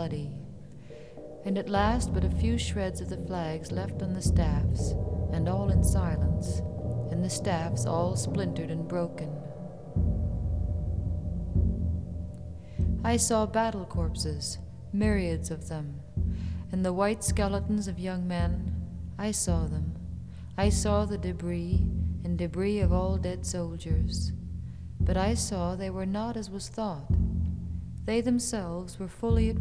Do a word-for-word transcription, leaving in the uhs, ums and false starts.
bloody, and at last but a few shreds of the flags left on the staffs, and all in silence, and the staffs all splintered and broken. I saw battle corpses, myriads of them, and the white skeletons of young men. I saw them. I saw the debris, and debris of all dead soldiers. But I saw they were not as was thought. They themselves were fully at